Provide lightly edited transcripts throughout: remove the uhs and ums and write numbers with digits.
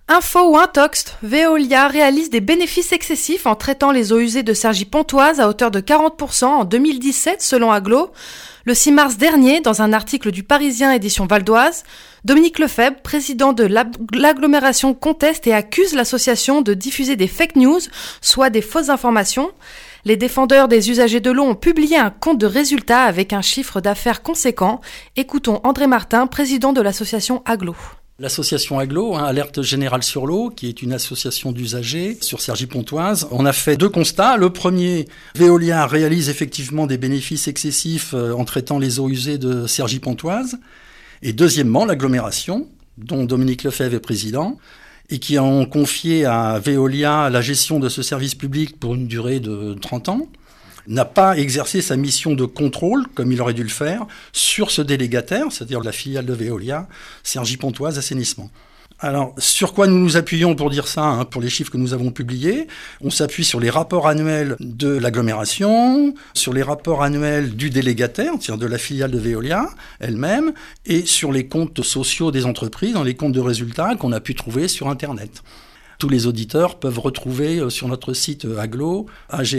Info ou intox, Veolia réalise des bénéfices excessifs en traitant les eaux usées de Cergy-Pontoise à hauteur de 40% en 2017 selon Aglo. Le 6 mars dernier, dans un article du Parisien édition Val-d'Oise, Dominique Lefebvre, président de l'agglomération, conteste et accuse l'association de diffuser des fake news, soit des fausses informations. Les défendeurs des usagers de l'eau ont publié un compte de résultats avec un chiffre d'affaires conséquent. Écoutons André Martin, président de l'association Aglo. L'association Aglo, Alerte Générale sur l'eau, qui est une association d'usagers sur Cergy-Pontoise, on a fait 2 constats. Le premier, Veolia réalise effectivement des bénéfices excessifs en traitant les eaux usées de Cergy-Pontoise. Et deuxièmement, l'agglomération, dont Dominique Lefebvre est président, et qui ont confié à Veolia la gestion de ce service public pour une durée de 30 ans, n'a pas exercé sa mission de contrôle, comme il aurait dû le faire, sur ce délégataire, c'est-à-dire la filiale de Veolia, Cergy-Pontoise Assainissement. Alors, sur quoi nous nous appuyons pour dire ça, pour les chiffres que nous avons publiés? On s'appuie sur les rapports annuels de l'agglomération, sur les rapports annuels du délégataire, c'est-à-dire de la filiale de Veolia elle-même, et sur les comptes sociaux des entreprises, dans les comptes de résultats qu'on a pu trouver sur Internet. Tous les auditeurs peuvent retrouver sur notre site Aglo,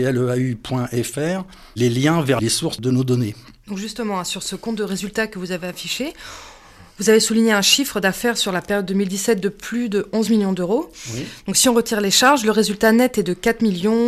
agleau.fr, les liens vers les sources de nos données. Donc justement, sur ce compte de résultats que vous avez affiché, vous avez souligné un chiffre d'affaires sur la période 2017 de plus de 11 millions d'euros. Oui. Donc si on retire les charges, le résultat net est de 4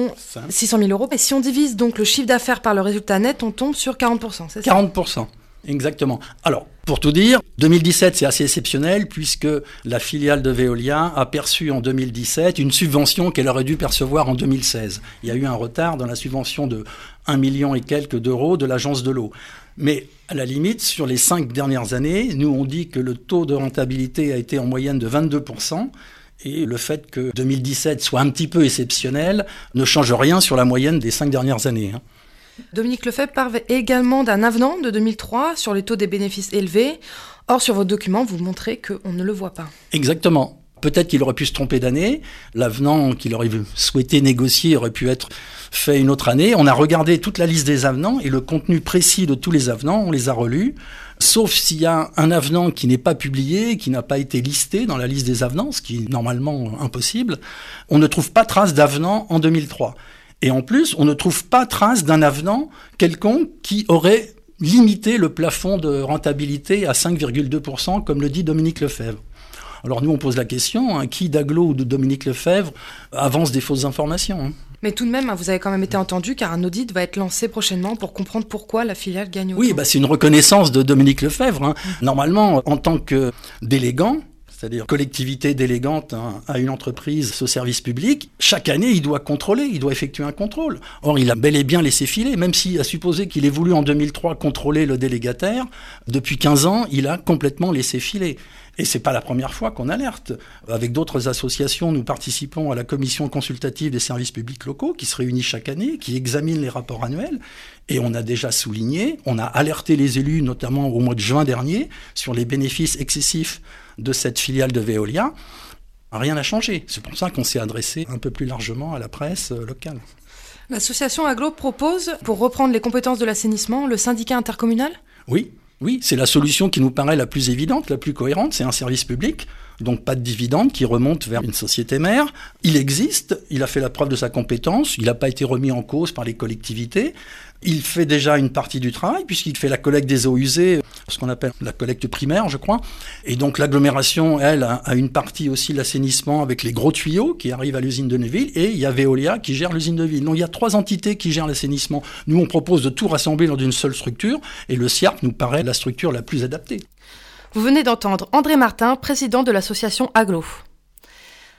600 000 euros. Et si on divise donc le chiffre d'affaires par le résultat net, on tombe sur 40%, c'est ça ? 40%. Exactement. Alors, pour tout dire, 2017, c'est assez exceptionnel puisque la filiale de Veolia a perçu en 2017 une subvention qu'elle aurait dû percevoir en 2016. Il y a eu un retard dans la subvention de 1 million et quelques d'euros de l'agence de l'eau. Mais à la limite, sur les 5 dernières années, nous on dit que le taux de rentabilité a été en moyenne de 22%. Et le fait que 2017 soit un petit peu exceptionnel ne change rien sur la moyenne des 5 dernières années. Dominique Lefebvre parle également d'un avenant de 2003 sur les taux des bénéfices élevés. Or, sur vos documents, vous montrez qu'on ne le voit pas. Exactement. Peut-être qu'il aurait pu se tromper d'année. L'avenant qu'il aurait souhaité négocier aurait pu être fait une autre année. On a regardé toute la liste des avenants et le contenu précis de tous les avenants, on les a relus. Sauf s'il y a un avenant qui n'est pas publié, qui n'a pas été listé dans la liste des avenants, ce qui est normalement impossible. On ne trouve pas trace d'avenant en 2003. Et en plus, on ne trouve pas trace d'un avenant quelconque qui aurait limité le plafond de rentabilité à 5,2%, comme le dit Dominique Lefebvre. Alors nous, on pose la question, qui d'Aglo ou de Dominique Lefebvre avance des fausses informations Mais tout de même, vous avez quand même été entendu, car un audit va être lancé prochainement pour comprendre pourquoi la filiale gagne autant. Oui, c'est une reconnaissance de Dominique Lefebvre. Normalement, en tant que délégant, c'est-à-dire collectivité délégante à une entreprise, ce service public, chaque année, il doit contrôler, il doit effectuer un contrôle. Or, il a bel et bien laissé filer, même s'il a supposé qu'il ait voulu en 2003 contrôler le délégataire, depuis 15 ans, il a complètement laissé filer. Et c'est pas la première fois qu'on alerte. Avec d'autres associations, nous participons à la commission consultative des services publics locaux qui se réunit chaque année, qui examine les rapports annuels. Et on a déjà souligné, on a alerté les élus, notamment au mois de juin dernier, sur les bénéfices excessifs de cette filiale de Veolia. Rien n'a changé. C'est pour ça qu'on s'est adressé un peu plus largement à la presse locale. L'association Aglo propose, pour reprendre les compétences de l'assainissement, le syndicat intercommunal ? Oui, c'est la solution qui nous paraît la plus évidente, la plus cohérente. C'est un service public, donc pas de dividendes qui remontent vers une société mère. Il existe, il a fait la preuve de sa compétence, il n'a pas été remis en cause par les collectivités. Il fait déjà une partie du travail puisqu'il fait la collecte des eaux usées, ce qu'on appelle la collecte primaire, je crois. Et donc l'agglomération, elle, a une partie aussi de l'assainissement avec les gros tuyaux qui arrivent à l'usine de Neuville. Et il y a Veolia qui gère l'usine de Ville. Donc il y a 3 entités qui gèrent l'assainissement. Nous, on propose de tout rassembler dans une seule structure. Et le SIARP nous paraît la structure la plus adaptée. Vous venez d'entendre André Martin, président de l'association Aglo.